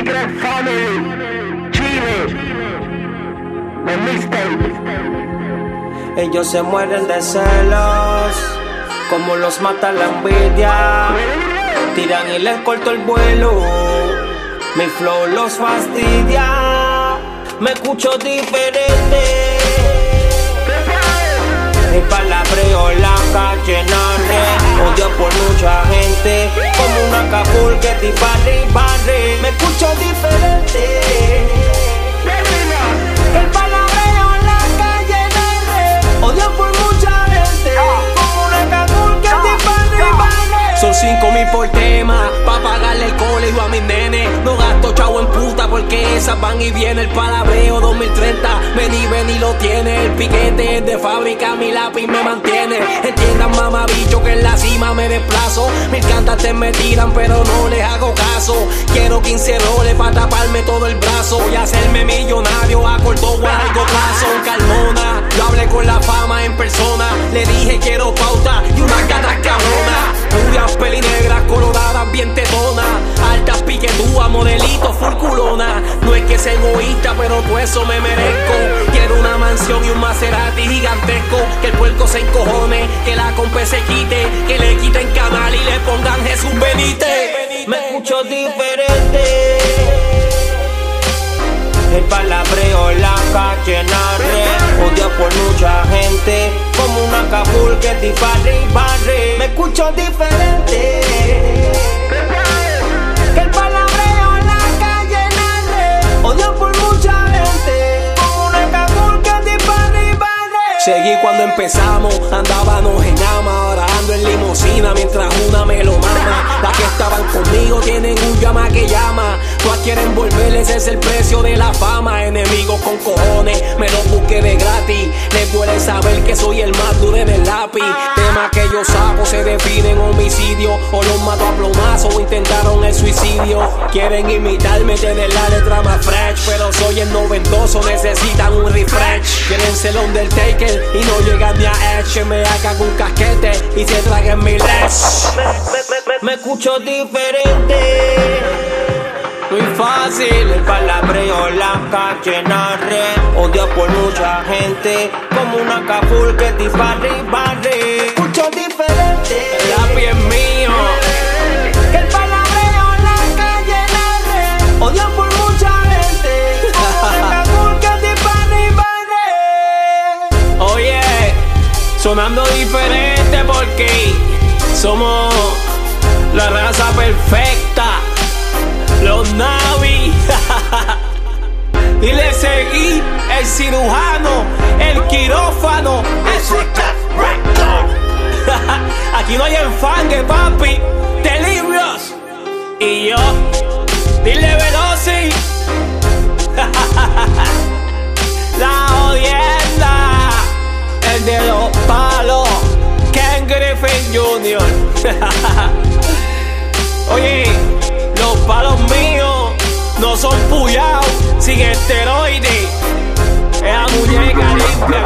Secret Family, Chile, The Mixtape. Ellos se mueren de celos, como los mata la envidia. Tiran y les corto el vuelo, mi flow los fastidia. Me escucho diferente, mi palabreo la calle narre. Odio por mucha gente, como una Acapulco que te barre. Me escucho diferente, el palabreo la calle narre. Odio por mucha gente, como una Acapulco que te barre. Son 5,000 por tema, pa' pagarle el colegio a mis nenes. No gasto chavo en puta porque esas van y vienen. El palabreo 2030, ven y lo tiene. El piquete es de fábrica, mi lápiz me mantiene. Entiendan mamabicho que en la cima me desplazo. Mis cantantes me tiran pero no les hago caso. Quiero 15 roles pa' taparme todo el brazo. Voy a hacerme millonario a corto o a largo plazo. Calmona, yo hablé con la fama en persona. Le dije quiero pauta y unas gatas cabronas. Rubias, pelinegras, coloradas, bien tetonas. Altas piquetúas, modelitos, full culona. No es que sea egoísta, pero todo eso me merezco. Quiero una mansión y un Maserati gigantesco. Que el puerco se encojone, que la compa se quite. Que le quiten canal y le pongan Jesús Benítez. Me escucho diferente, el palabreo la calle narre. Odio por mucha gente, como una Acapulco que te barre. Me escucho diferente, el palabreo la calle narre. Odio por mucha gente, como una Acapulco que te barre. Seguí cuando empezamos, andábamos en llama. Ahora ando en limusina mientras una me lo mama. Las que estaban conmigo tienen un llama que llama. Todas quieren volver, ese es el precio de la fama. Enemigos con cojones, me los busqué de gratis. Les duele saber que soy el más duro del lápiz. Temas que yo saco se definen homicidio. O los mato a plomazo o intentaron el suicidio. Quieren imitarme, tener la letra más fresh, pero soy el noventoso, necesitan un refresh. Quieren ser Undertaker y no llegan ni a Edge. Que me hagan un casquete y se traguen mi leche. Me escucho diferente, muy fácil, el palabreo la calle narre. Odio por mucha gente, como una Acapulco que te barre. Escucho diferente, el lápiz es mío, que el palabreo la calle narre. Odio por mucha gente, como una Acapulco que te barre. Oye, sonando diferente porque somos la raza perfecta, los Navi. Y le seguí el cirujano, el quirófano. Aquí no hay enfangue, papi. Delirious. Y yo, dile Veloci. La jodienda, el de los palos, Ken Griffin Jr. Oye, los palos míos no son puyados, sin esteroides. Esa muñeca limpia